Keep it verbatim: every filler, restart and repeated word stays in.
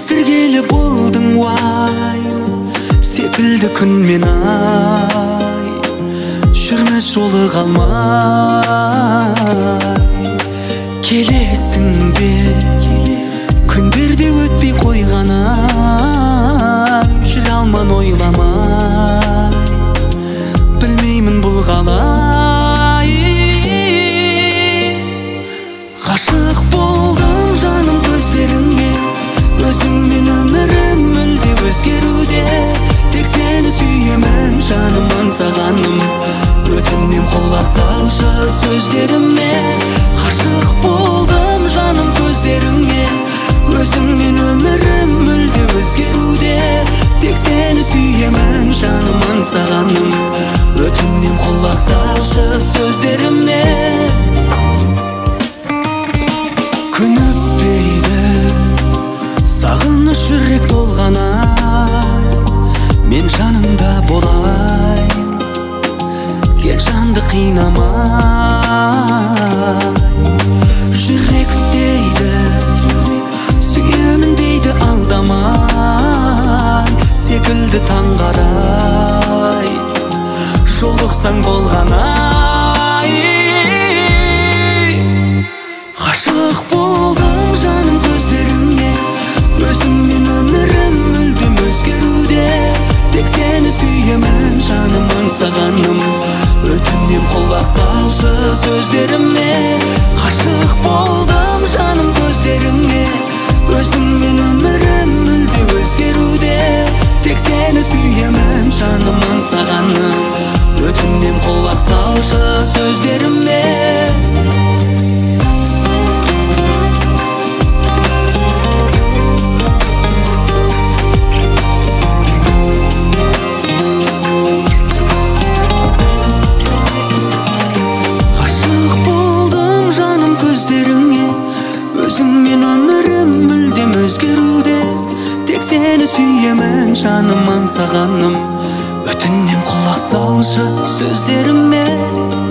естіргелі болдың уайым секілді күн мен ай, жүрміз жолы қалмай. Келесің бе күндерде өтпей қойғана, жүре алман ойламай, білмеймін бұл қалай. Ғашық болдым жаным көздеріңе, өзіңмен өмірім мүлде өзгеруде. Тек сені сүйемін жаным аңсағаным, өтінем құлақ салшы сөздеріме. Ғашық болдым жаным көздеріңе, өзіңмен өмірім мүлде өзгеруде. Тек сені сүйемін жаным аңсағаным, өтінем құлақ салшы сөздеріме. Күн өтпейді сағыныш жүрек толғанай, мен жанымда болайын, кел жанды қинамай. Жүрек дейді сүйемін дейді алдамай, секілді таңғарай, жолықсаң болғанай. Ғашық болдым жаным көздеріңе, өзіңмен өмірім мүлдем өзгеруде. Тек сені сүйемін жаным аңсағаным, өтінем құлақ салшы сөздеріме. Ғашық болдым жаным көздеріңе, өзіңмен өмірім мүлде өзгеруде. Тек сені сүйемін жаным аңсағаным, өтінем құлақ салшы сөздеріме. Өзіңмен өмірім мүлдем өзгеруде. Тек сені сүйемін жаным аңсағаным, өтінем құлақ салшы сөздеріме.